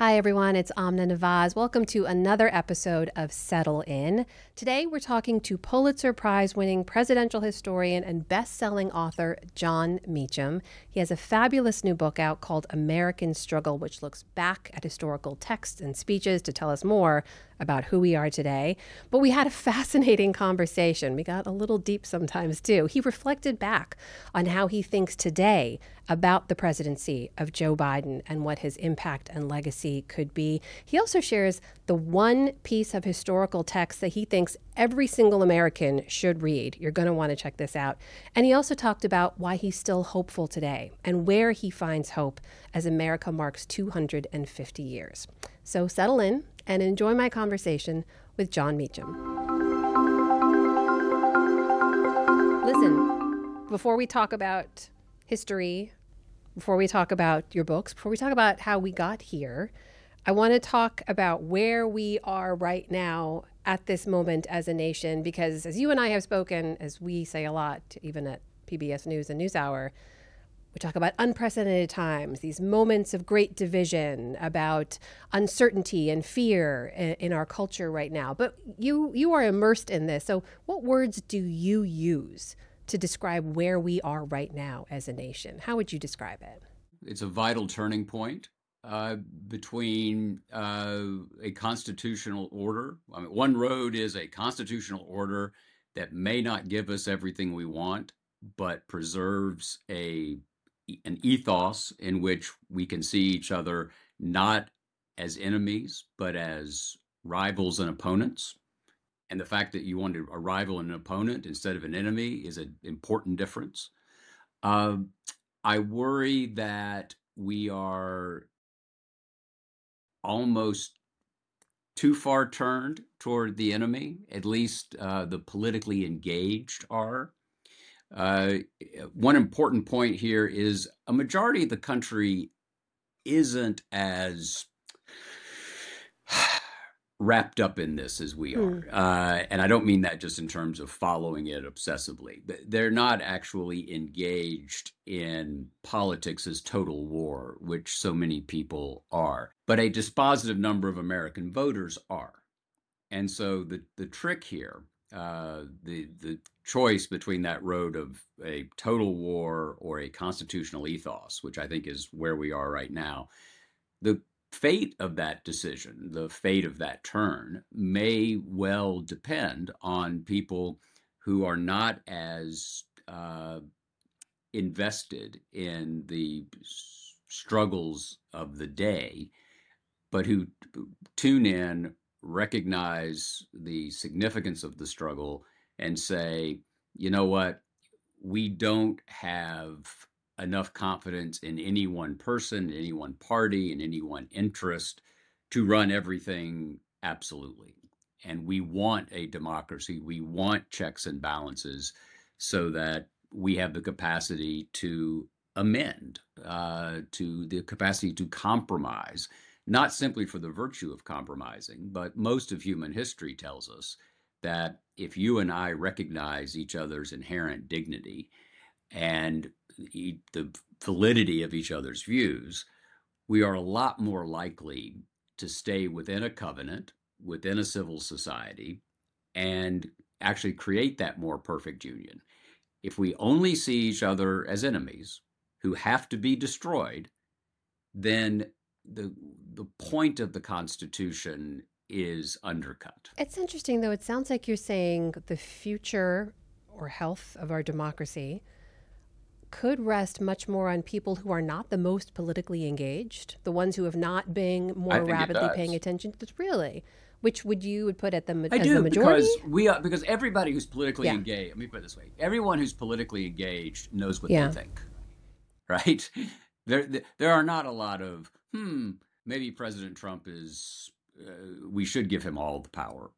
Hi, everyone. It's Amna Nawaz. Welcome to another episode of Settle In. Today, we're talking to Pulitzer Prize winning presidential historian and best selling author Jon Meacham. He has a fabulous new book out called American Struggle, which looks back at historical texts and speeches to tell us more about who we are today. But we had a fascinating conversation. We got a little deep sometimes, too. He reflected back on how he thinks today about the presidency of Joe Biden and what his impact and legacy could be. He also shares the one piece of historical text that he thinks every single American should read. You're going to want to check this out. And he also talked about why he's still hopeful today and where he finds hope as America marks 250 years. So settle in and enjoy my conversation with Jon Meacham. Listen, before we talk about history, before we talk about your books, before we talk about how we got here, I want to talk about where we are right now at this moment as a nation, because as you and I have spoken, as we say a lot, even at PBS News and NewsHour, we talk about unprecedented times, these moments of great division, about uncertainty and fear in our culture right now. But you are immersed in this. So what words do you use to describe where we are right now as a nation? How would you describe it? It's a vital turning point between a constitutional order. I mean, one road is a constitutional order that may not give us everything we want, but preserves an ethos in which we can see each other not as enemies, but as rivals and opponents. And the fact that you want a rival and an opponent instead of an enemy is an important difference. Uh, I worry that we are almost too far turned toward the enemy, at least the politically engaged are. Uh, One important point here is a majority of the country isn't as wrapped up in this as we are. And I don't mean that just in terms of following it obsessively. They're not actually engaged in politics as total war, which so many people are. But a dispositive number of American voters are. And so the trick here, the choice between that road of a total war or a constitutional ethos, which I think is where we are right now, the fate of that decision, the fate of that turn, may well depend on people who are not as invested in the struggles of the day, but who tune in, recognize the significance of the struggle, and say, you know what, we don't have enough confidence in any one person, any one party, in any one interest to run everything absolutely. And we want a democracy. We want checks and balances so that we have the capacity to amend, to the capacity to compromise, not simply for the virtue of compromising, but most of human history tells us that if you and I recognize each other's inherent dignity and the validity of each other's views, we are a lot more likely to stay within a covenant, within a civil society, and actually create that more perfect union. If we only see each other as enemies who have to be destroyed, then the the point of the Constitution is undercut. It's interesting, though. It sounds like you're saying the future or health of our democracy could rest much more on people who are not the most politically engaged, the ones who have not been I more think it rapidly paying does. attention. Really, which would you would put at I as the do majority? because everybody who's politically Yeah, engaged. Let me put it this way: everyone who's politically engaged knows what they yeah. think, right? There are not a lot of maybe President Trump is. We should give him all the power.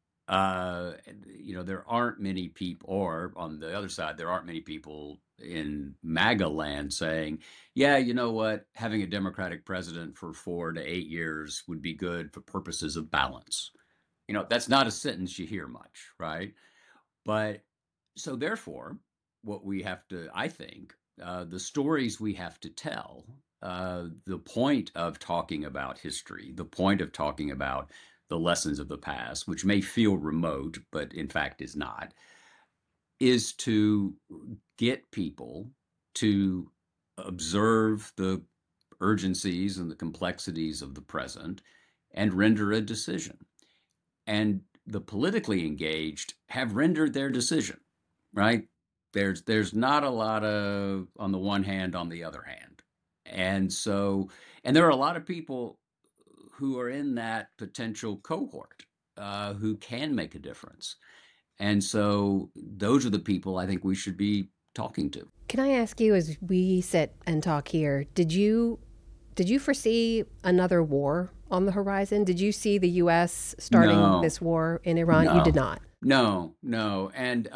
There aren't many people, or on the other side, there aren't many people in MAGA land saying, yeah, you know what, having a Democratic president for 4 to 8 years would be good for purposes of balance. That's not a sentence you hear much, right? But so therefore, what we have to, I think, the stories we have to tell the point of talking about history, the point of talking about the lessons of the past, which may feel remote, but in fact is not, is to get people to observe the urgencies and the complexities of the present and render a decision. And the politically engaged have rendered their decision, right? There's not a lot of on the one hand, on the other hand. And so, and there are a lot of people who are in that potential cohort who can make a difference. And so those are the people I think we should be talking to. Can I ask you, as we sit and talk here, did you foresee another war on the horizon? Did you see the U.S. starting this war in Iran? No. You did not. No. And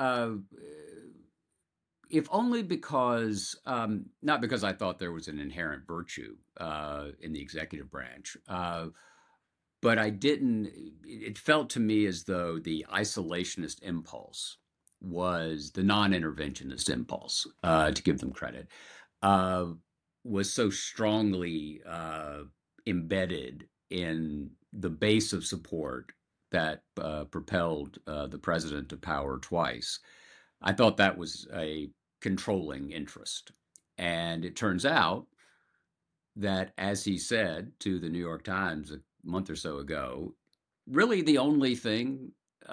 if only because, not because I thought there was an inherent virtue in the executive branch, but I didn't, it felt to me as though the isolationist impulse was the non-interventionist impulse, to give them credit, was so strongly embedded in the base of support that propelled the president to power twice. I thought that was a controlling interest. And it turns out that, as he said to the New York Times a month or so ago, really the only thing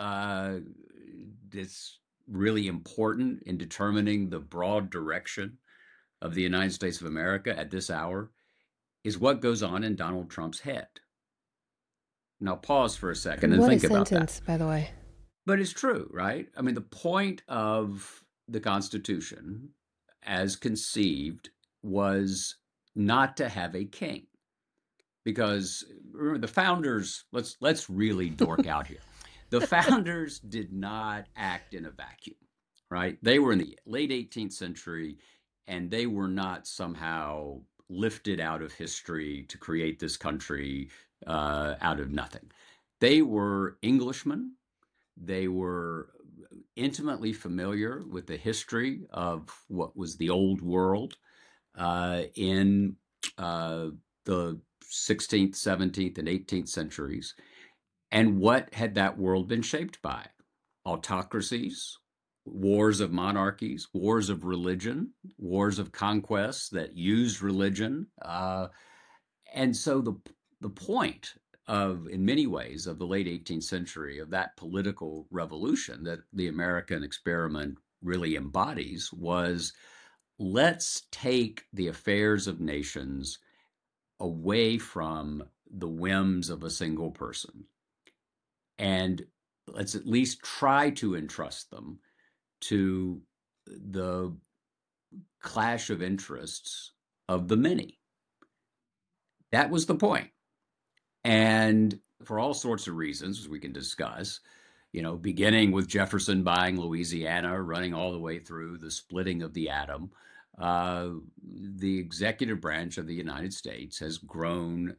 that's really important in determining the broad direction of the United States of America at this hour is what goes on in Donald Trump's head. Now, pause for a second and think about that. What a sentence, by the way. But it's true, right? I mean, the point of the Constitution, as conceived, was not to have a king. Because remember, the founders, let's really dork out here. The founders did not act in a vacuum, right? They were in the late 18th century, and they were not somehow lifted out of history to create this country out of nothing. They were Englishmen. They were intimately familiar with the history of what was the old world in the 16th, 17th, and 18th centuries. And what had that world been shaped by? Autocracies, wars of monarchies, wars of religion, wars of conquests that used religion. And so the point of, in many ways, of the late 18th century, of that political revolution that the American experiment really embodies, was let's take the affairs of nations away from the whims of a single person, and let's at least try to entrust them to the clash of interests of the many. That was the point. And for all sorts of reasons, as we can discuss, beginning with Jefferson buying Louisiana, running all the way through the splitting of the atom, the executive branch of the United States has grown,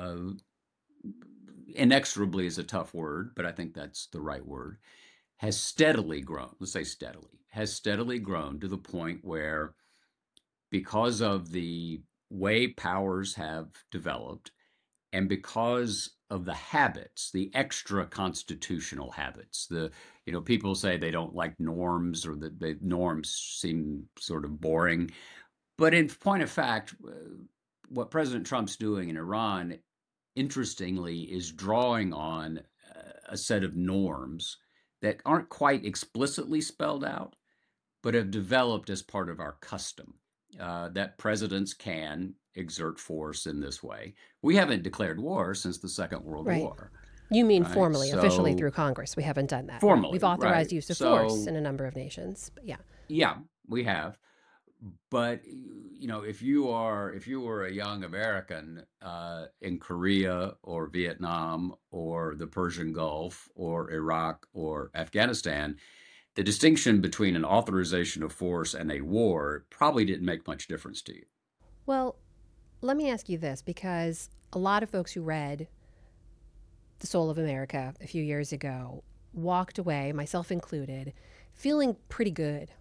inexorably is a tough word, but I think that's the right word, has steadily grown, let's say steadily, has steadily grown to the point where, because of the way powers have developed, and because of the habits, the extra constitutional habits, people say they don't like norms, or that the norms seem sort of boring. But in point of fact, what President Trump's doing in Iran, interestingly, is drawing on a set of norms that aren't quite explicitly spelled out, but have developed as part of our custom, that presidents can exert force in this way. We haven't declared war since the Second World War. You mean right? Formally, officially through Congress. We haven't done that. Formally. We've authorized use of force in a number of nations. But yeah. Yeah, we have. But, if you were a young American in Korea or Vietnam or the Persian Gulf or Iraq or Afghanistan, the distinction between an authorization of force and a war probably didn't make much difference to you. Well, let me ask you this, because a lot of folks who read The Soul of America a few years ago walked away, myself included, feeling pretty good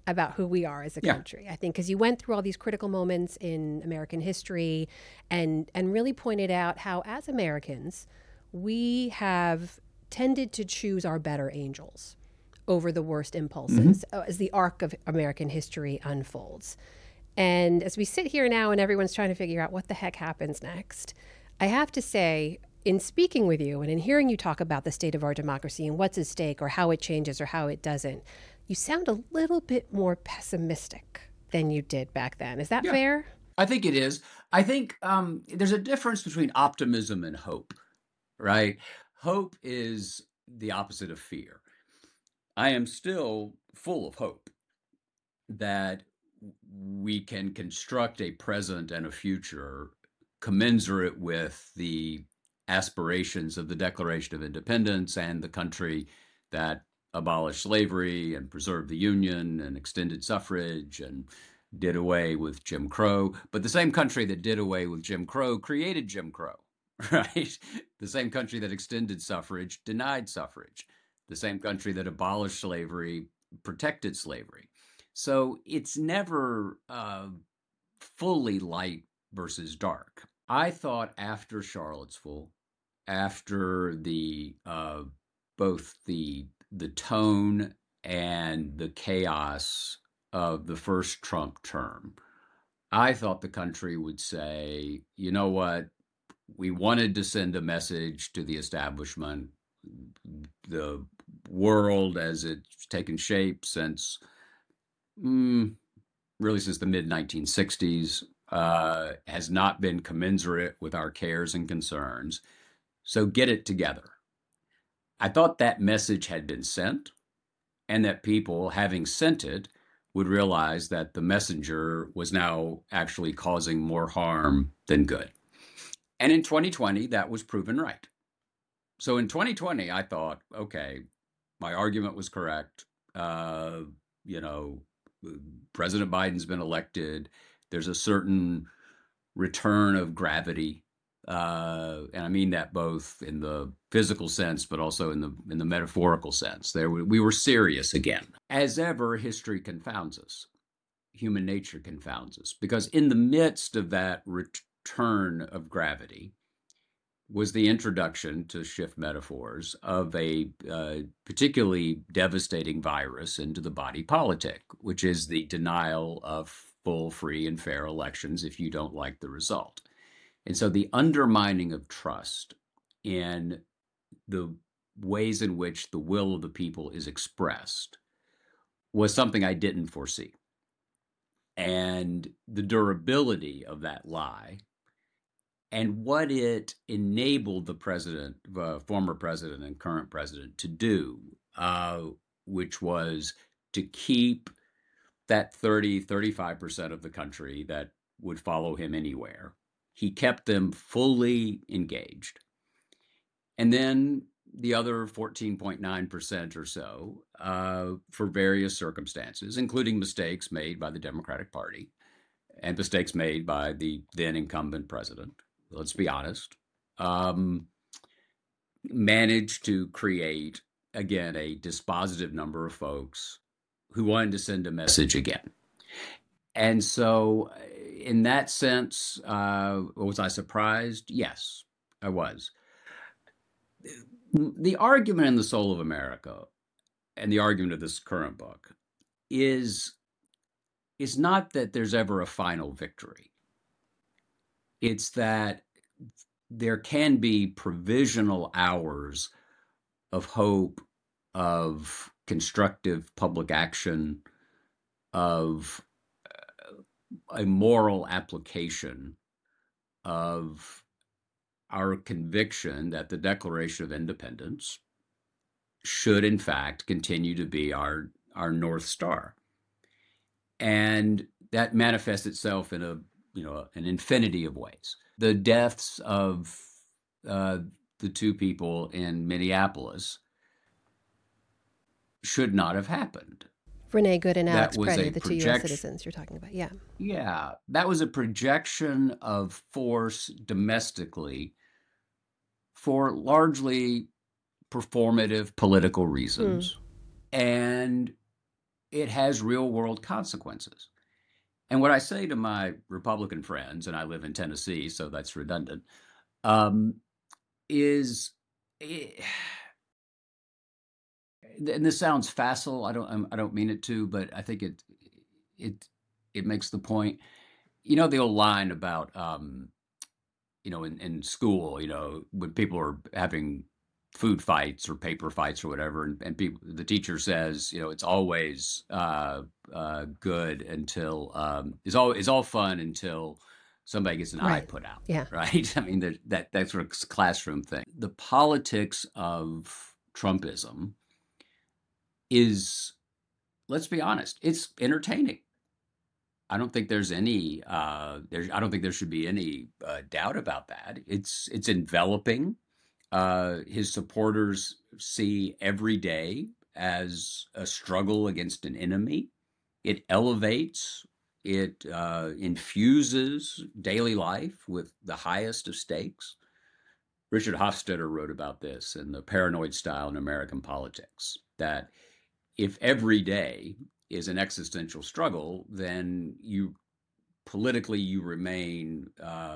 about who we are as a country. I think because you went through all these critical moments in American history and really pointed out how, as Americans, we have tended to choose our better angels over the worst impulses as the arc of American history unfolds. And as we sit here now and everyone's trying to figure out what the heck happens next, I have to say, in speaking with you and in hearing you talk about the state of our democracy and what's at stake or how it changes or how it doesn't, you sound a little bit more pessimistic than you did back then. Is that fair? I think it is. I think there's a difference between optimism and hope, right? Hope is the opposite of fear. I am still full of hope that we can construct a present and a future commensurate with the aspirations of the Declaration of Independence and the country that abolished slavery and preserved the Union and extended suffrage and did away with Jim Crow. But the same country that did away with Jim Crow created Jim Crow, right? The same country that extended suffrage denied suffrage. The same country that abolished slavery protected slavery. So it's never fully light versus dark. I thought after Charlottesville, after the both the tone and the chaos of the first Trump term, I thought the country would say, you know what, we wanted to send a message to the establishment. The world as it's taken shape since really since the mid-1960s has not been commensurate with our cares and concerns. So get it together. I thought that message had been sent and that people, having sent it, would realize that the messenger was now actually causing more harm than good. And in 2020, that was proven right. So in 2020, I thought, okay, my argument was correct. President Biden's been elected. There's a certain return of gravity. And I mean that both in the physical sense, but also in the metaphorical sense. We were serious again. As ever, history confounds us. Human nature confounds us. Because in the midst of that return of gravity was the introduction, to shift metaphors, of a particularly devastating virus into the body politic, which is the denial of full, free, and fair elections if you don't like the result. And so the undermining of trust in the ways in which the will of the people is expressed was something I didn't foresee. And the durability of that lie and what it enabled the president, former president and current president, to do, which was to keep that 35% of the country that would follow him anywhere. He kept them fully engaged. And then the other 14.9% or so, for various circumstances, including mistakes made by the Democratic Party and mistakes made by the then incumbent president, let's be honest, managed to create, again, a dispositive number of folks who wanted to send a message again. And so in that sense, was I surprised? Yes, I was. The argument in The Soul of America and the argument of this current book is not that there's ever a final victory. It's that there can be provisional hours of hope, of constructive public action, of a moral application of our conviction that the Declaration of Independence should, in fact, continue to be our North Star. And that manifests itself in an infinity of ways. The deaths of the two people in Minneapolis should not have happened. Renee Good and Alex Preddy, the two U.S. citizens you're talking about. Yeah. Yeah. That was a projection of force domestically for largely performative political reasons. And it has real world consequences. And what I say to my Republican friends, and I live in Tennessee, so that's redundant, um, is, eh, and this sounds facile. I don't mean it to, but I think it it makes the point. You know the old line about in school, when people are having food fights or paper fights or whatever, and people, the teacher says, it's always good until it's all fun until somebody gets an eye Right. put out, Yeah. right? I mean, that sort of classroom thing. The politics of Trumpism is, let's be honest, it's entertaining. I don't think there should be any doubt about that. It's enveloping. His supporters see every day as a struggle against an enemy. It elevates, it infuses daily life with the highest of stakes. Richard Hofstadter wrote about this in The Paranoid Style in American Politics, that if every day is an existential struggle, then you remain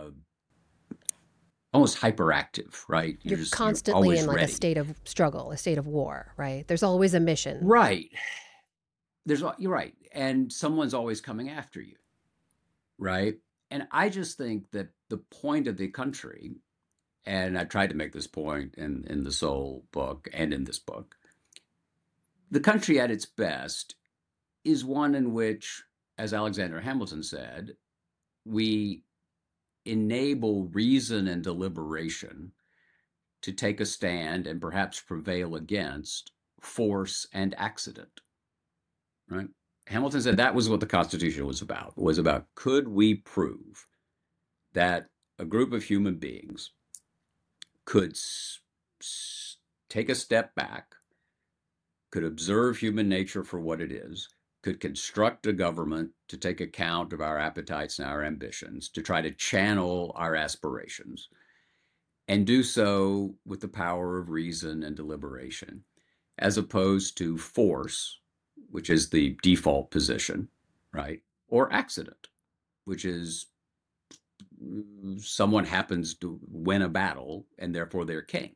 almost hyperactive, right? You're You're constantly always in like a ready. state of struggle, a state of war, right? There's always a mission. Right. You're right. And someone's always coming after you, right? And I just think that the point of the country, and I tried to make this point in the Soul book and in this book, the country at its best is one in which, as Alexander Hamilton said, we enable reason and deliberation to take a stand and perhaps prevail against force and accident, right? Hamilton said that was what the Constitution was about could we prove that a group of human beings could take a step back, could observe human nature for what it is, could construct a government to take account of our appetites and our ambitions, to try to channel our aspirations, and do so with the power of reason and deliberation, as opposed to force, which is the default position, right? Or accident, which is someone happens to win a battle and therefore they're king.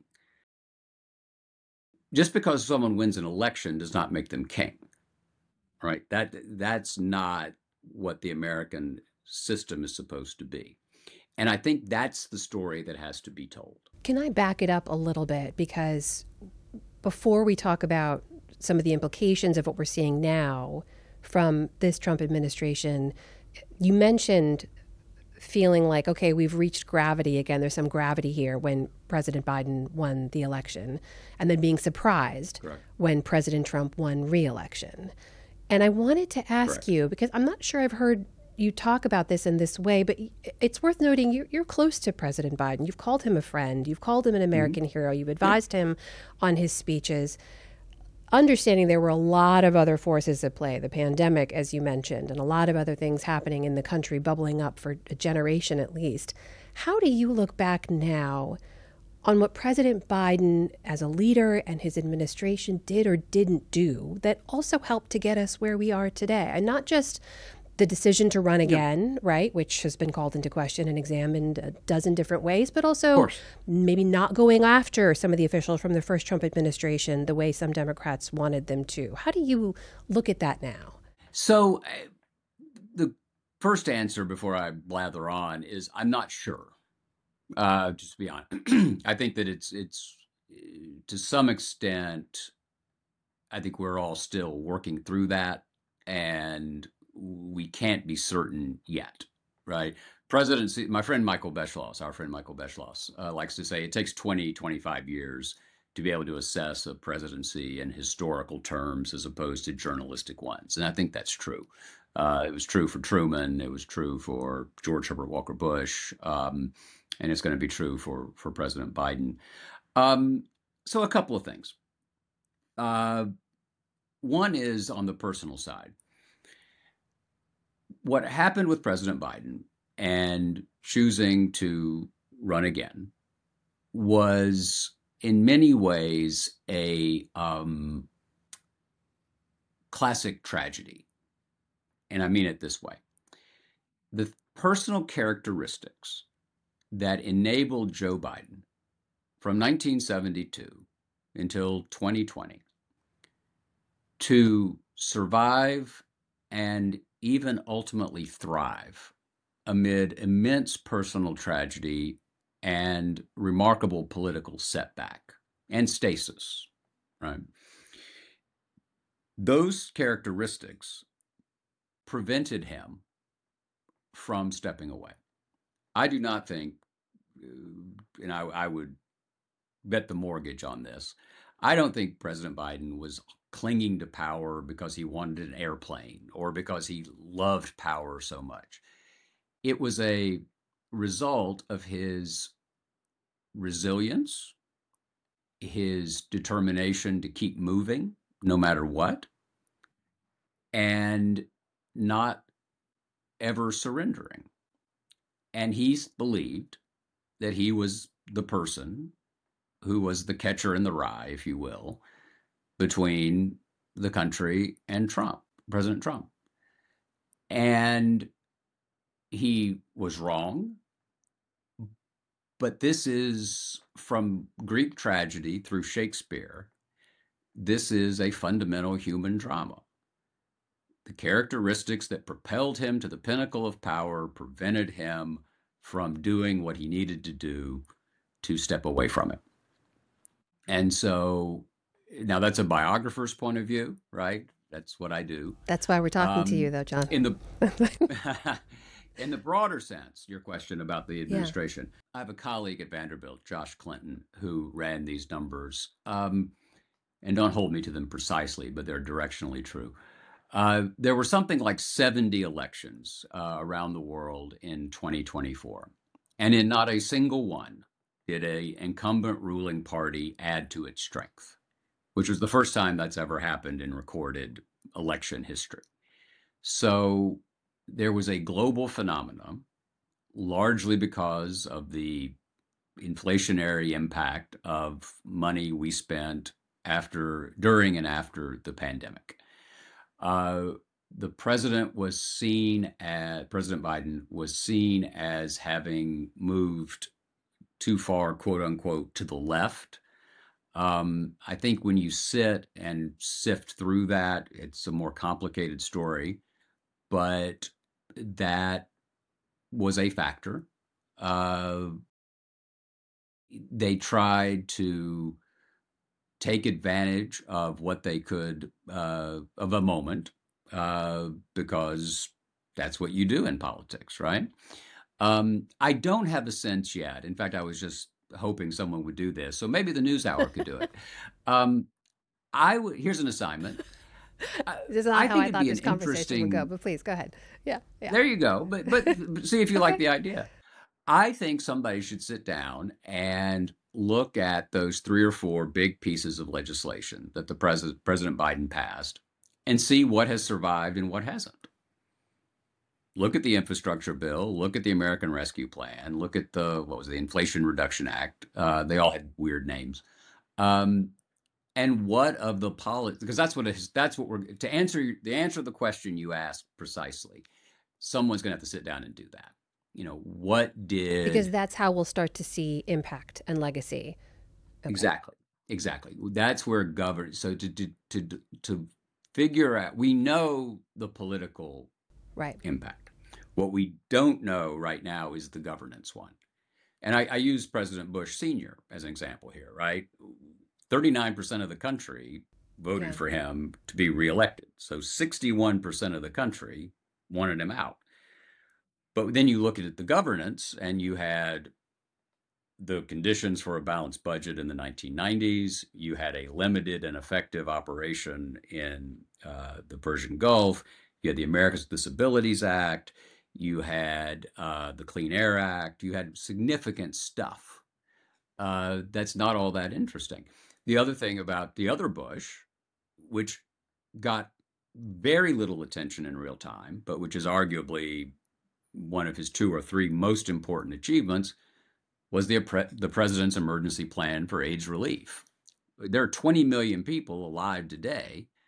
Just because someone wins an election does not make them king, right? That's not what the American system is supposed to be. And I think that's the story that has to be told. Can I back it up a little bit? Because before we talk about some of the implications of what we're seeing now from this Trump administration, you mentioned feeling like, okay, we've reached gravity again. There's some gravity here when President Biden won the election, and then being surprised Correct. when President Trump won re-election. And I wanted to ask Correct. you, because I'm not sure I've heard you talk about this in this way, but it's worth noting you're close to President Biden. You've called him a friend. You've called him an American hero. You've advised him on his speeches. Understanding there were a lot of other forces at play, the pandemic, as you mentioned, and a lot of other things happening in the country bubbling up for a generation at least. How do you look back now on what President Biden as a leader and his administration did or didn't do that also helped to get us where we are today? And not just the decision to run again, right, which has been called into question and examined a dozen different ways, but also maybe not going after some of the officials from the first Trump administration the way some Democrats wanted them to. How do you look at that now? So the first answer before I blather on is I'm not sure. Just to be honest, I think that it's to some extent, I think we're all still working through that, and we can't be certain yet, right? Presidency, my friend Michael Beschloss, our friend Michael Beschloss, likes to say it takes 20, 25 years to be able to assess a presidency in historical terms as opposed to journalistic ones. And I think that's true. It was true for Truman. It was true for George Herbert Walker Bush. And it's going to be true for President Biden. So a couple of things. One is on the personal side. What happened with President Biden and choosing to run again was in many ways a classic tragedy. And I mean it this way. The personal characteristics that enabled Joe Biden from 1972 until 2020 to survive and even ultimately thrive amid immense personal tragedy and remarkable political setback and stasis, right? Those characteristics prevented him from stepping away. I do not think, and I would bet the mortgage on this, I don't think President Biden was clinging to power because he wanted an airplane or because he loved power so much. It was a result of his resilience, his determination to keep moving no matter what, and not ever surrendering. And he believed that he was the person who was the catcher in the rye, if you will, between the country and Trump, President Trump. And he was wrong. But this is, from Greek tragedy through Shakespeare, this is a fundamental human drama. The characteristics that propelled him to the pinnacle of power prevented him from doing what he needed to do to step away from it. And so now that's a biographer's point of view, right? That's what I do. That's why we're talking to you, though, John. In the broader sense, your question about the administration, I have a colleague at Vanderbilt, Josh Clinton, who ran these numbers. And don't hold me to them precisely, but they're directionally true. There were something like 70 elections around the world in 2024. And in not a single one did an incumbent ruling party add to its strength, which was the first time that's ever happened in recorded election history. So there was a global phenomenon, largely because of the inflationary impact of money we spent during and after the pandemic. President Biden was seen as having moved too far, quote unquote, to the left. I think when you sit and sift through that, it's a more complicated story, but that was a factor. They tried to take advantage of what they could, of a moment, because that's what you do in politics, right? I don't have a sense yet. In fact, I was just hoping someone would do this. So maybe the NewsHour could do it. Here's an assignment. This is not how I thought this conversation would go, but please go ahead. Yeah. There you go. But see if you like the idea. I think somebody should sit down and look at those 3 or 4 big pieces of legislation that the President Biden passed and see what has survived and what hasn't. Look at the infrastructure bill, look at the American Rescue Plan, look at the Inflation Reduction Act. They all had weird names. And what of the policy, because that's what we're, to answer the question you asked precisely, someone's going to have to sit down and do that. Because that's how we'll start to see impact and legacy. Okay. Exactly. That's where governance. So to figure out, we know the political impact. What we don't know right now is the governance one. And I use President Bush Sr. as an example here, right? 39% of the country voted for him to be reelected. So 61% of the country wanted him out. But then you look at the governance, and you had the conditions for a balanced budget in the 1990s. You had a limited and effective operation in the Persian Gulf. You had the Americans with Disabilities Act. You had the Clean Air Act. You had significant stuff that's not all that interesting. The other thing about the other Bush, which got very little attention in real time, but which is arguably one of his 2 or 3 most important achievements, was the president's emergency plan for AIDS relief. There are 20 million people alive today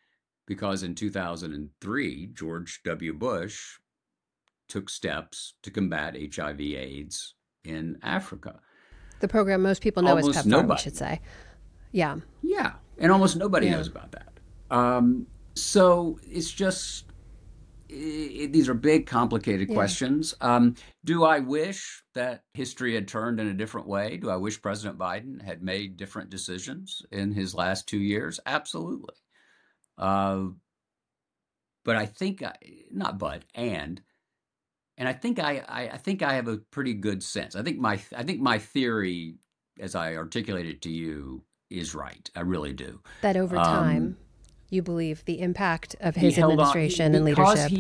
because in 2003, George W. Bush took steps to combat HIV/AIDS in Africa. The program most people know as Almost PEPFAR, we nobody. should say. Yeah. Yeah, and almost nobody Yeah. knows about that. So it's just these are big, complicated Yeah. questions. Do I wish that history had turned in a different way? Do I wish President Biden had made different decisions in his last 2 years? Absolutely. Uh, but I think not but and I think I think I have a pretty good sense. I think my theory, as I articulated to you, is right. I really do. That over Um, time, you believe the impact of he his held on administration and because leadership.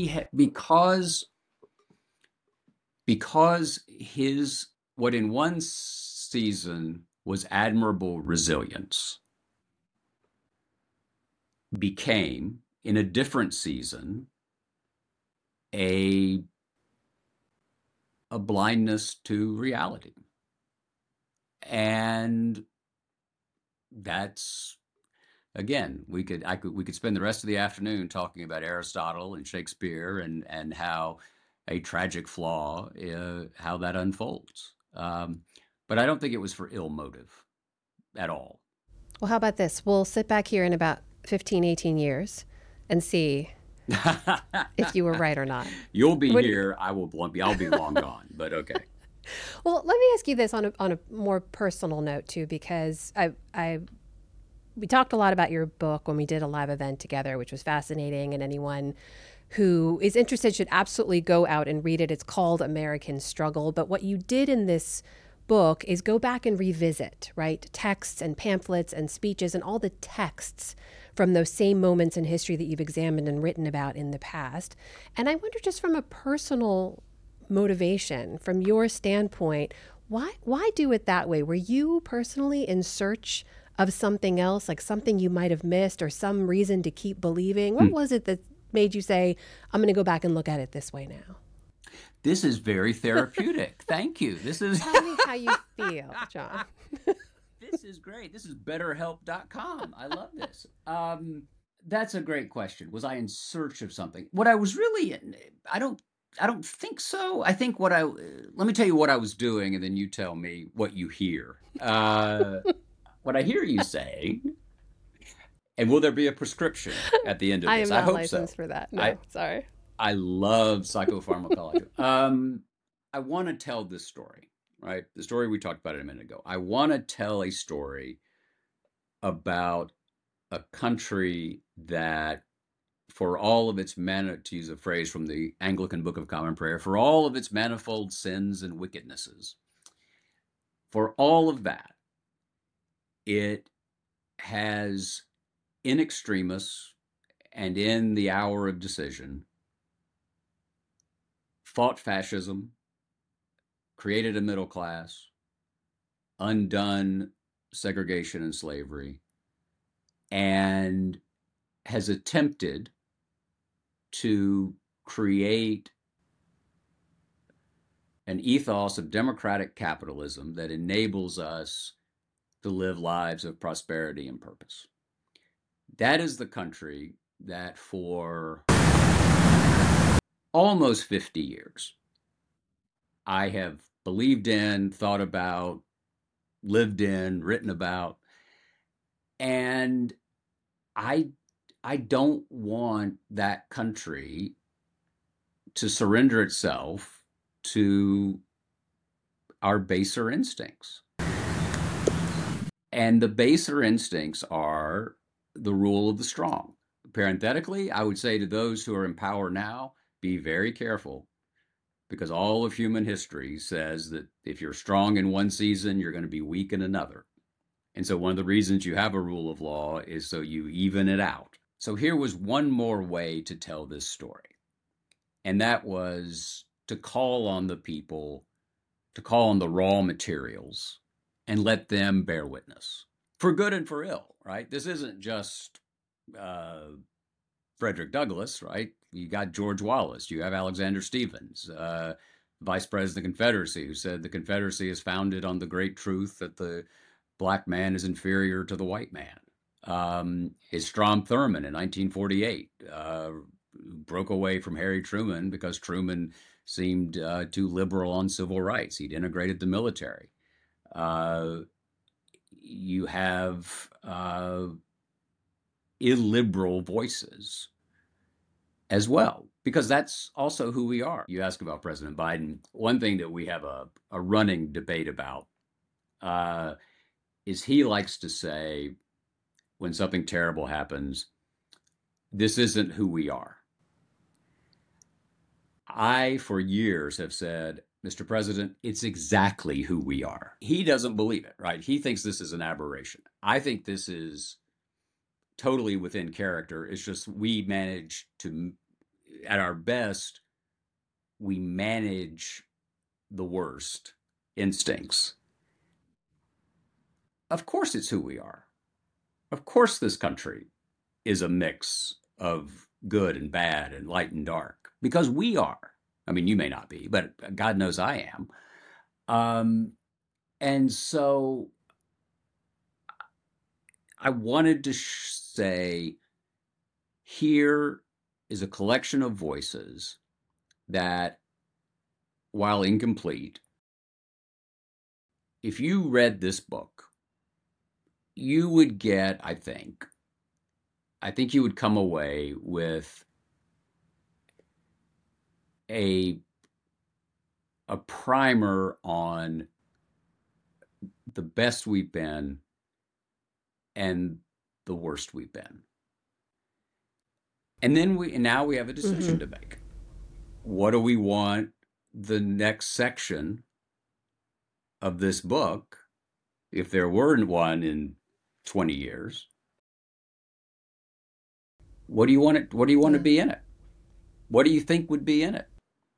because his what in one season was admirable resilience became in a different season a blindness to reality. And that's again, we could spend the rest of the afternoon talking about Aristotle and Shakespeare and how a tragic flaw, how that unfolds. But I don't think it was for ill motive at all. Well, how about this? We'll sit back here in about 15, 18 years and see if you were right or not. You'll be What- here. I'll be long gone. But okay. Well, let me ask you this on a more personal note too, because we talked a lot about your book when we did a live event together, which was fascinating, and anyone who is interested should absolutely go out and read it. It's called American Struggle. But what you did in this book is go back and revisit, right? Texts and pamphlets and speeches and all the texts from those same moments in history that you've examined and written about in the past. And I wonder, just from a personal motivation, from your standpoint, why do it that way? Were you personally in search of something else, like something you might have missed or some reason to keep believing? What was it that made you say, I'm going to go back and look at it this way now? This is very therapeutic. Thank you. This is Tell me how you feel, John. this is great. This is betterhelp.com. I love this. That's a great question. Was I in search of something? What I was really in, I don't think so. I think let me tell you what I was doing, and then you tell me what you hear. What I hear you say, and will there be a prescription at the end of I this? am not hope licensed so. for that. No, sorry. I love psychopharmacology. I want to tell this story, right? The story we talked about a minute ago. I want to tell a story about a country that, for all of its to use a phrase from the Anglican Book of Common Prayer, for all of its manifold sins and wickednesses, for all of that, it has in extremis and in the hour of decision fought fascism, created a middle class, undone segregation and slavery, and has attempted to create an ethos of democratic capitalism that enables us to live lives of prosperity and purpose. That is the country that for almost 50 years I have believed in, thought about, lived in, written about. And I don't want that country to surrender itself to our baser instincts. And the baser instincts are the rule of the strong. Parenthetically, I would say to those who are in power now, be very careful, because all of human history says that if you're strong in one season, you're going to be weak in another. And so one of the reasons you have a rule of law is so you even it out. So here was one more way to tell this story. And that was to call on the people, to call on the raw materials and let them bear witness for good and for ill, right? This isn't just Frederick Douglass, right? You got George Wallace, you have Alexander Stephens, Vice President of the Confederacy, who said the Confederacy is founded on the great truth that the black man is inferior to the white man. is Strom Thurmond in 1948, broke away from Harry Truman because Truman seemed too liberal on civil rights. He'd integrated the military. Uh, you have illiberal voices as well, because that's also who we are. You ask about President Biden. One thing that we have a running debate about is he likes to say, when something terrible happens, this isn't who we are. I, for years, have said, Mr. President, it's exactly who we are. He doesn't believe it, right? He thinks this is an aberration. I think this is totally within character. It's just we manage to, at our best, we manage the worst instincts. Of course, it's who we are. Of course, this country is a mix of good and bad and light and dark, because we are. I mean, you may not be, but God knows I am. And so I wanted to say, here is a collection of voices that, while incomplete, if you read this book, you would get, I think you would come away with a primer on the best we've been and the worst we've been. And then now we have a decision to make. What do we want the next section of this book, if there were one in 20 years? What do you want it? What do you want to be in it? What do you think would be in it?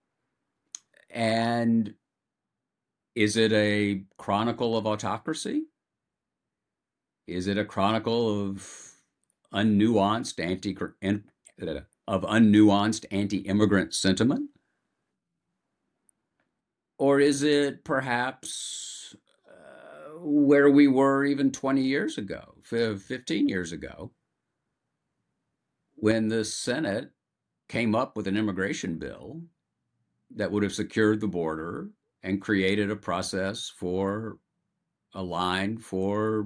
And is it a chronicle of autocracy? Is it a chronicle of unnuanced anti-immigrant sentiment? Or is it perhaps where we were even 20 years ago, 15 years ago, when the Senate came up with an immigration bill that would have secured the border and created a process for a line for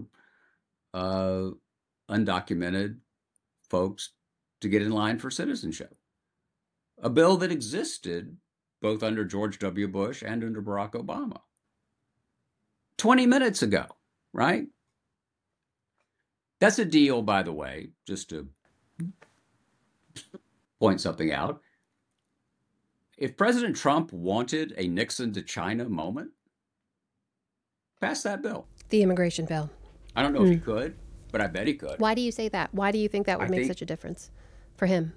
undocumented folks to get in line for citizenship? A bill that existed both under George W. Bush and under Barack Obama. 20 minutes ago, right? That's a deal, by the way, just to point something out. If President Trump wanted a Nixon to China moment, pass that bill. The immigration bill. I don't know if he could, but I bet he could. Why do you say that? Why do you think that would make such a difference for him?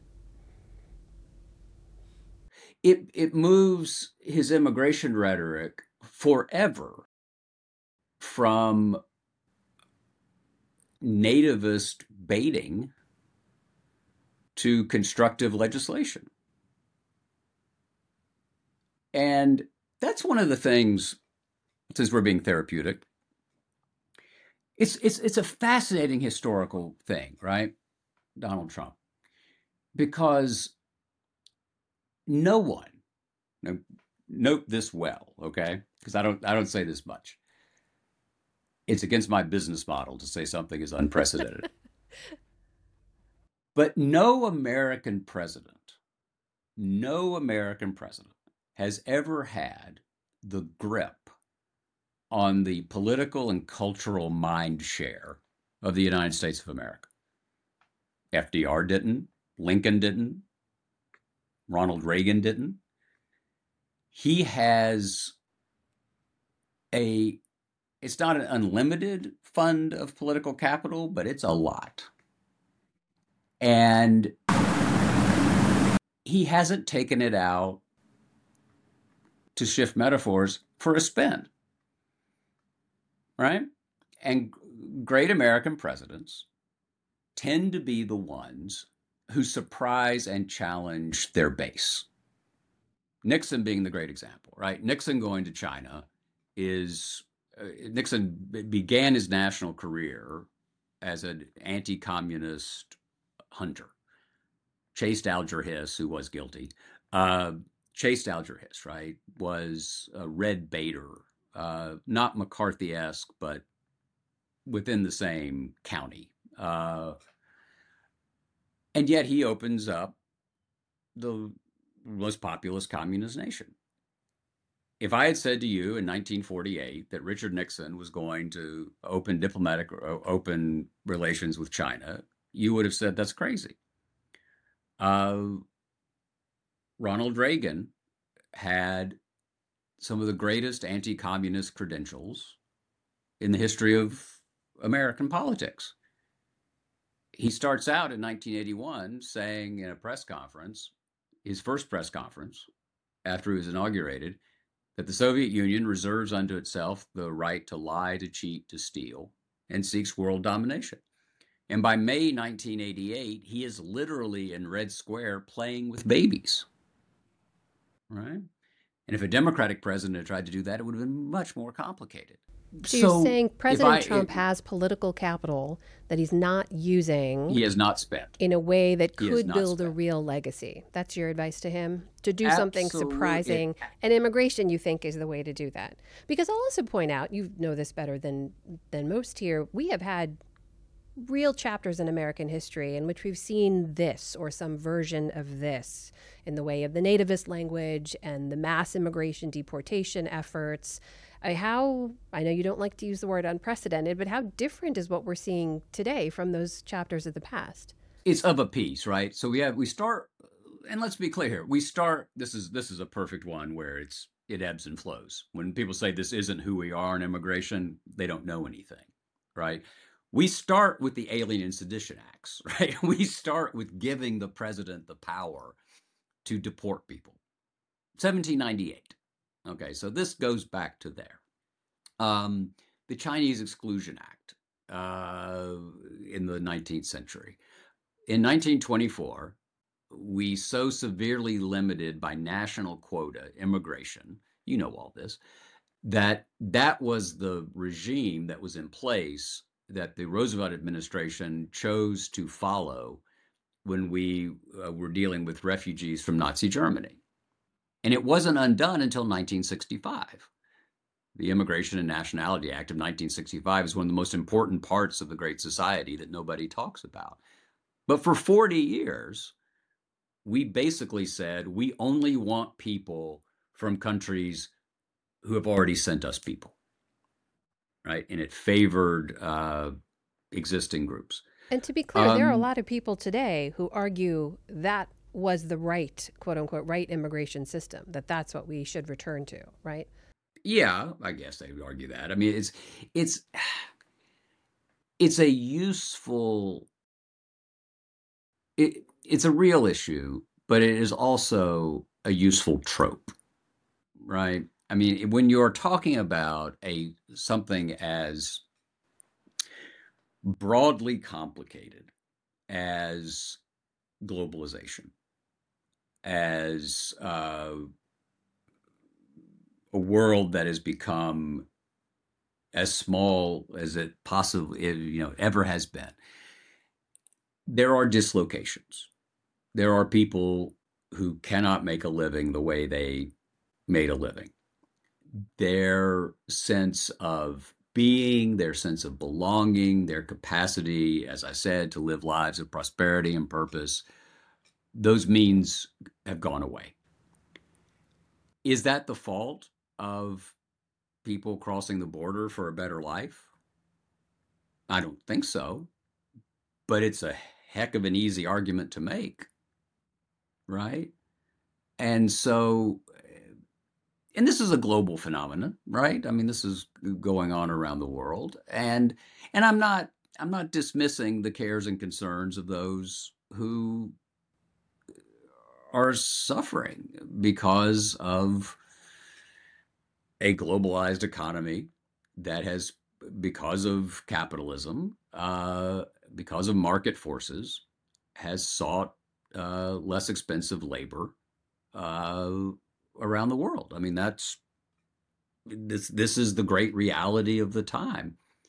It moves his immigration rhetoric forever from nativist baiting to constructive legislation. And that's one of the things, since we're being therapeutic, it's a fascinating historical thing, right? Donald Trump. Because no one, now note this well, okay? Because I don't say this much. It's against my business model to say something is unprecedented. But no American president has ever had the grip on the political and cultural mind share of the United States of America. FDR didn't, Lincoln didn't, Ronald Reagan didn't. He has it's not an unlimited fund of political capital, but it's a lot. And he hasn't taken it out, to shift metaphors, for a spin, right? And great American presidents tend to be the ones who surprise and challenge their base. Nixon being the great example, right? Nixon going to China Nixon began his national career as an anti-communist hunter, chased Alger Hiss, who was guilty, uh, chased Alger Hiss, right, was a red baiter, not McCarthy-esque, but within the same county. And yet he opens up the most populous communist nation. If I had said to you in 1948 that Richard Nixon was going to open diplomatic or open relations with China, you would have said that's crazy. Ronald Reagan had some of the greatest anti-communist credentials in the history of American politics. He starts out in 1981 saying in a press conference, his first press conference after he was inaugurated, that the Soviet Union reserves unto itself the right to lie, to cheat, to steal, and seeks world domination. And by May 1988, he is literally in Red Square playing with babies, right? And if a Democratic president had tried to do that, it would have been much more complicated. So you're saying President Trump has political capital that he's not using. He has not spent. In a way that could build a real legacy. That's your advice to him? To do something surprising. And immigration, you think, is the way to do that. Because I'll also point out, you know this better than most here, we have had real chapters in American history in which we've seen this or some version of this in the way of the nativist language and the mass immigration deportation efforts. How, I know you don't like to use the word unprecedented, but how different is what we're seeing today from those chapters of the past? It's of a piece, right? So we start, and let's be clear here. We start, this is a perfect one where it ebbs and flows. When people say this isn't who we are in immigration, they don't know anything, right? We start with the Alien and Sedition Acts, right? We start with giving the president the power to deport people. 1798. Okay, so this goes back to there. The Chinese Exclusion Act in the 19th century. In 1924, we so severely limited by national quota immigration, you know all this, that was the regime that was in place that the Roosevelt administration chose to follow when we were dealing with refugees from Nazi Germany. And it wasn't undone until 1965. The Immigration and Nationality Act of 1965 is one of the most important parts of the Great Society that nobody talks about. But for 40 years, we basically said we only want people from countries who have already sent us people, right? And it favored existing groups. And to be clear, there are a lot of people today who argue that was the right, quote unquote, right immigration system, that's what we should return to, right? Yeah, I guess they would argue that. I mean, it's a useful, it's a real issue, but it is also a useful trope, right? I mean, when you're talking about something as broadly complicated as globalization, as a world that has become as small as it possibly ever has been, there are dislocations. There are people who cannot make a living the way they made a living. Their sense of being, their sense of belonging, their capacity, as I said, to live lives of prosperity and purpose, those means have gone away. Is that the fault of people crossing the border for a better life? I don't think so, but it's a heck of an easy argument to make, right? And so, and this is a global phenomenon, right? I mean, this is going on around the world, and I'm not dismissing the cares and concerns of those who are suffering because of a globalized economy that has, because of capitalism, because of market forces, has sought less expensive labor around the world. I mean, this is the great reality of the time.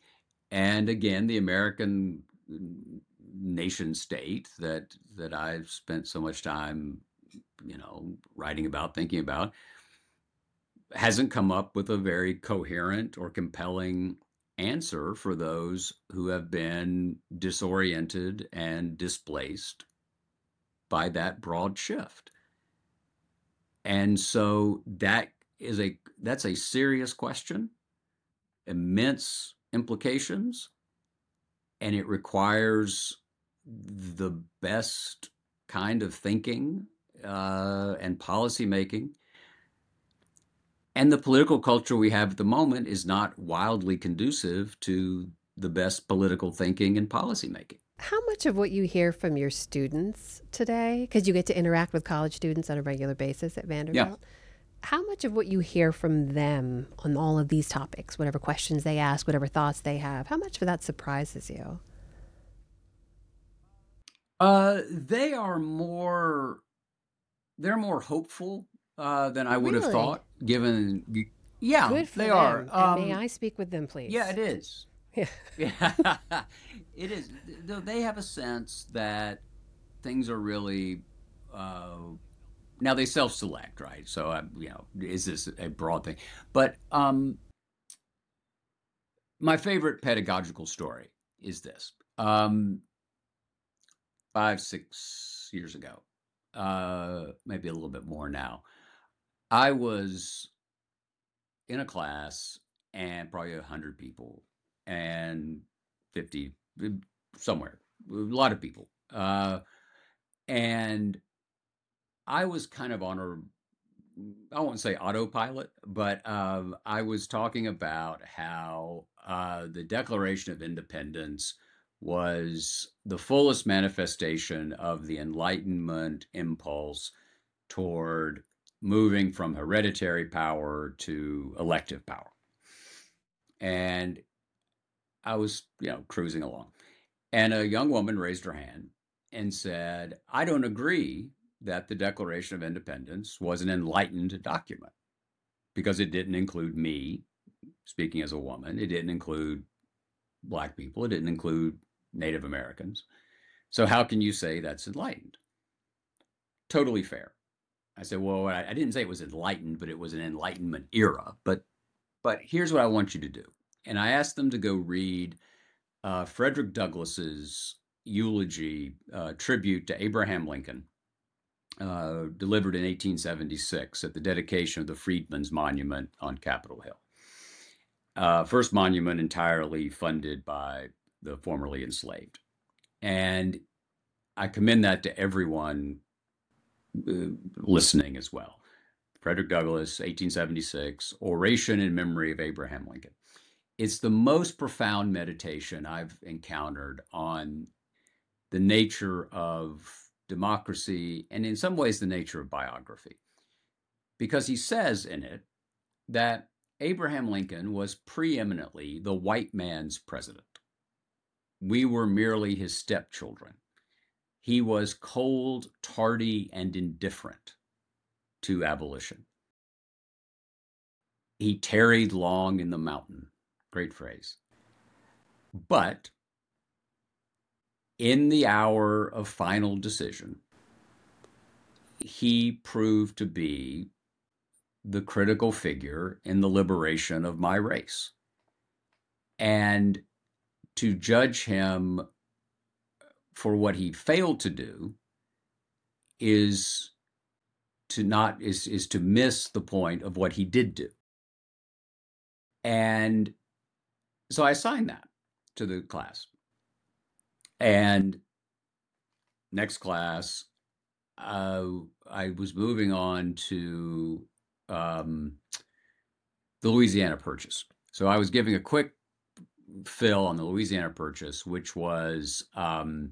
And again, the American nation state that I've spent so much time, writing about, thinking about, hasn't come up with a very coherent or compelling answer for those who have been disoriented and displaced by that broad shift. And so that's a serious question, immense implications, and it requires the best kind of thinking and policy making. And the political culture we have at the moment is not wildly conducive to the best political thinking and policy making. How much of what you hear from your students today, because you get to interact with college students on a regular basis at Vanderbilt, Yeah. how much of what you hear from them on all of these topics, whatever questions they ask, whatever thoughts they have, how much of that surprises you? They are more they're more hopeful than I would have Really? thought, given yeah, Good for they are. them. And may I speak with them, Yeah, please? it is. Yeah. Yeah, it is. They have a sense that things are really uh, now they self-select, right? So, is this a broad thing? But my favorite pedagogical story is this. 5, 6 years ago, maybe a little bit more now, I was in a class and probably 100 people and 50 somewhere, a lot of people. And I was kind of on I won't say autopilot, but I was talking about how the Declaration of Independence was the fullest manifestation of the Enlightenment impulse toward moving from hereditary power to elective power. And I was, cruising along. And a young woman raised her hand and said, I don't agree that the Declaration of Independence was an enlightened document because it didn't include me speaking as a woman. It didn't include Black people. It didn't include Native Americans. So how can you say that's enlightened? Totally fair. I said, well, I didn't say it was enlightened, but it was an Enlightenment era. But here's what I want you to do. And I asked them to go read Frederick Douglass's eulogy, tribute to Abraham Lincoln, delivered in 1876 at the dedication of the Freedmen's Monument on Capitol Hill. First monument entirely funded by the formerly enslaved. And I commend that to everyone listening as well. Frederick Douglass, 1876, Oration in Memory of Abraham Lincoln. It's the most profound meditation I've encountered on the nature of democracy and in some ways the nature of biography. Because he says in it that Abraham Lincoln was preeminently the white man's president. We were merely his stepchildren. He was cold, tardy, and indifferent to abolition. He tarried long in the mountain. Great phrase. But in the hour of final decision, he proved to be the critical figure in the liberation of my race. And to judge him for what he failed to do is to miss the point of what he did do. And so I assigned that to the class. And next class, I was moving on to the Louisiana Purchase. So I was giving a quick fill on the Louisiana Purchase, which was, and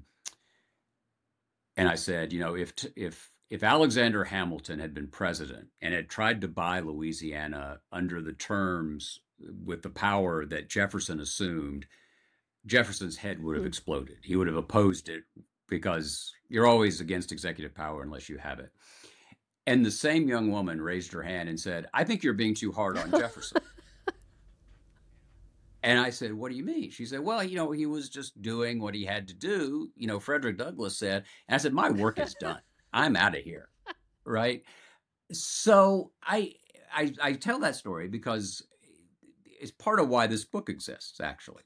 I said, if Alexander Hamilton had been president and had tried to buy Louisiana under the terms with the power that Jefferson assumed, Jefferson's head would have exploded. He would have opposed it because you're always against executive power unless you have it. And the same young woman raised her hand and said, I think you're being too hard on Jefferson. And I said, what do you mean? She said, well, he was just doing what he had to do. Frederick Douglass said, and I said, my work is done. I'm out of here. Right. So I tell that story because it's part of why this book exists, actually.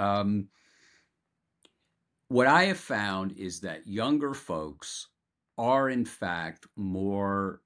What I have found is that younger folks are, in fact, more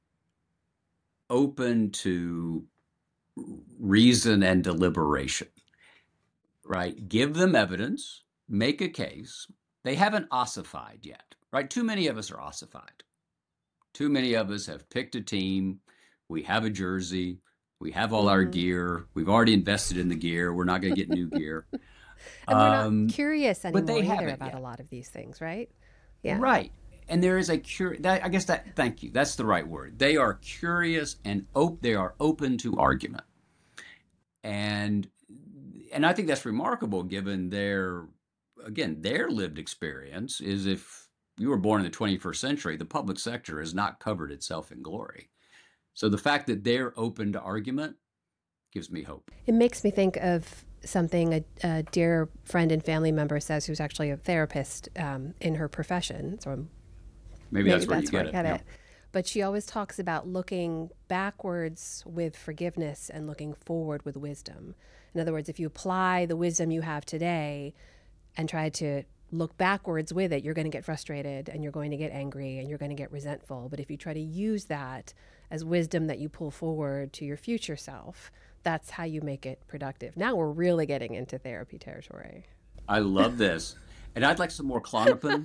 open to reason and deliberation, right? Give them evidence, make a case. They haven't ossified yet, right? Too many of us are ossified. Too many of us have picked a team. We have a jersey. We have all our gear. We've already invested in the gear. We're not going to get new gear. And we're not curious anymore they either about yet. a lot of these things, right? Yeah. Right. And there is a thank you. That's the right word. They are curious and they are open to argument. And I think that's remarkable given their lived experience is if you were born in the 21st century, the public sector has not covered itself in glory. So the fact that they're open to argument gives me hope. It makes me think of something a dear friend and family member says, who's actually a therapist in her profession. So maybe that's where you get it. Yeah. But she always talks about looking backwards with forgiveness and looking forward with wisdom. In other words, if you apply the wisdom you have today and try to look backwards with it, you're going to get frustrated and you're going to get angry and you're going to get resentful. But if you try to use that as wisdom that you pull forward to your future self, that's how you make it productive. Now we're really getting into therapy territory. I love this. And I'd like some more Klonopin.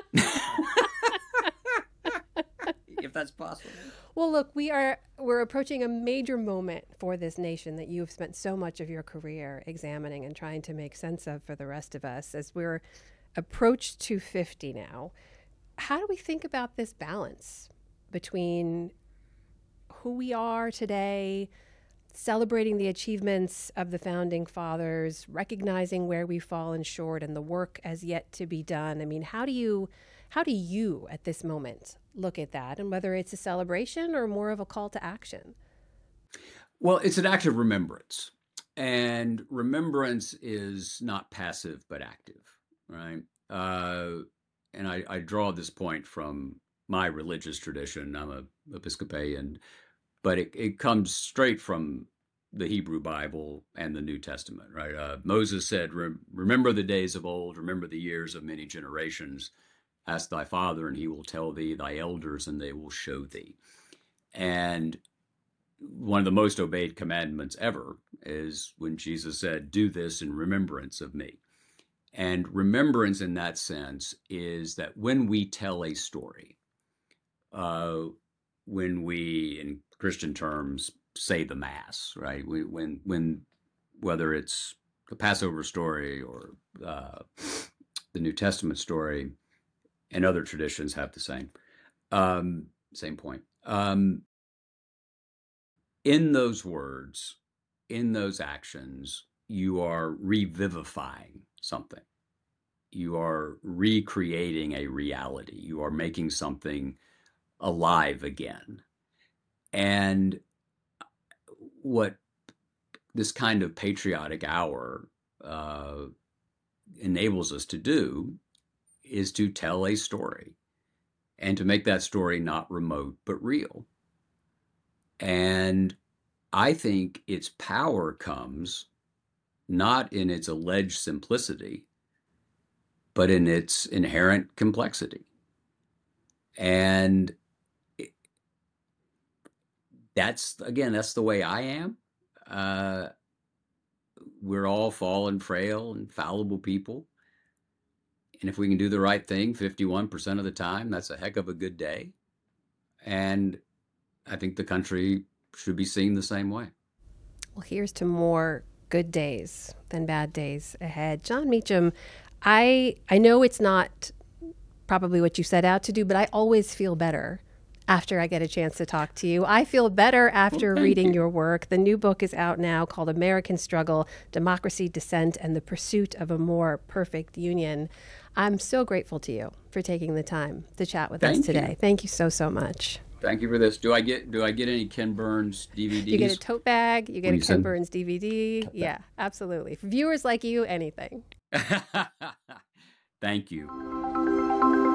If that's possible. Well, look, we're approaching a major moment for this nation that you've spent so much of your career examining and trying to make sense of for the rest of us as we're approached 250 now. How do we think about this balance between who we are today, celebrating the achievements of the founding fathers, recognizing where we've fallen short and the work as yet to be done? I mean, how do you at this moment look at that, and whether it's a celebration or more of a call to action? Well, it's an act of remembrance, and remembrance is not passive but active, right? And I draw this point from my religious tradition. I'm an Episcopalian, but it comes straight from the Hebrew Bible and the New Testament, right? Moses said, remember the days of old, remember the years of many generations. Ask thy father, and he will tell thee, thy elders, and they will show thee. And one of the most obeyed commandments ever is when Jesus said, do this in remembrance of me. And remembrance in that sense is that when we tell a story, when we, in Christian terms, say the Mass, right? When whether it's the Passover story or the New Testament story, and other traditions have the same point. In those words, in those actions, you are revivifying something. You are recreating a reality. You are making something alive again. And what this kind of patriotic hour enables us to do is to tell a story and to make that story not remote but real. And I think its power comes not in its alleged simplicity, but in its inherent complexity. And that's the way I am. We're all fallen, frail, and fallible people. And if we can do the right thing 51% of the time, that's a heck of a good day. And I think the country should be seen the same way. Well, here's to more good days than bad days ahead. Jon Meacham, I know it's not probably what you set out to do, but I always feel better after I get a chance to talk to you. I feel better after reading your work. The new book is out now called American Struggle, Democracy, Dissent, and the Pursuit of a More Perfect Union. I'm so grateful to you for taking the time to chat with us today. Thank you so much. Thank you for this. Do I get any Ken Burns DVDs? You get a tote bag, you get Will a you Ken send? Burns DVD. Yeah, absolutely. For viewers like you, anything. Thank you.